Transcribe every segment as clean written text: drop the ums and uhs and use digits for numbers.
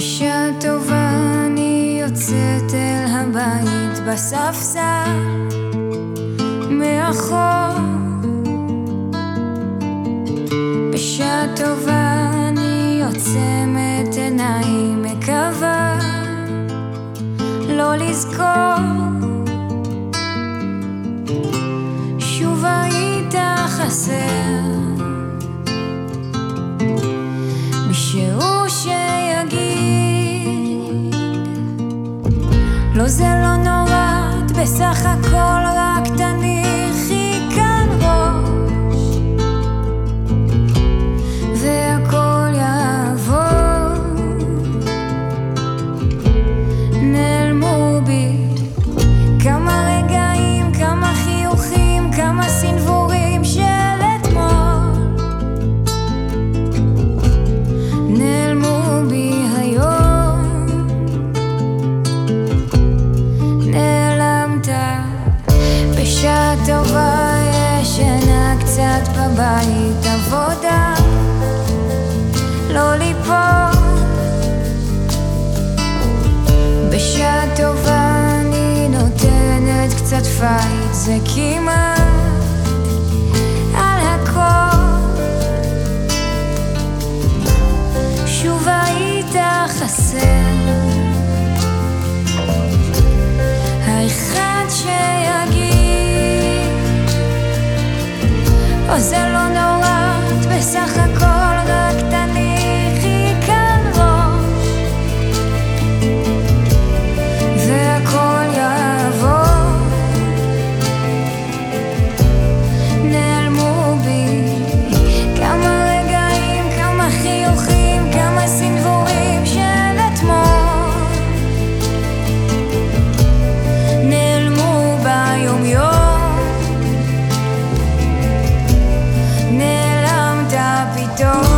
בשעה טובה אני יוצאת אל הבית בספסל מאחור. בשעה טובה אני עוצמת עיניים, מקווה לא לזכור. שוב היית חסר, מישהו שיגיד לא, זה לא נורא, את בסך הכל רק תניחי כאן ראש והכל יעבור. נעלמו בי כמה רגעים, כמה חיוכים, כמה סנבורים של אתמול. נעלמו בי היום, נעלמת. בשעה טובה ישנה קצת בבית, עבודה לא ליפול. בשעה טובה אני נותנת קצת פייט, זה כמעט על הכל. שוב היית חסר, האחד שיגיד או, זה לא נורא, את בסך הכל רק תניחי כאן ראש והכל יעבור. נעלמו בי כמה רגעים, כמה חיוכים, כמה סנבורים של אתמול. נעלמו ביום יום, נעלמת פתאום.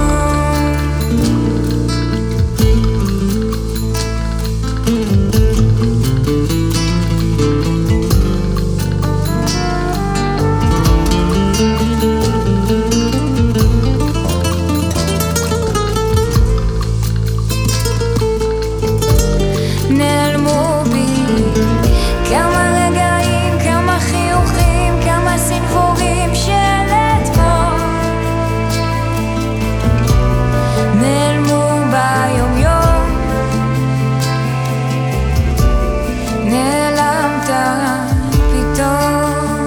נעלמו בי כמה רגעים, כמה חיוכים, כמה סנבורים של אתמול. נעלמו ביום יום, נעלמת פתאום.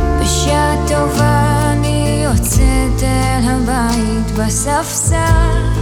בשעה טובה אני יוצאת אל הבית בספסל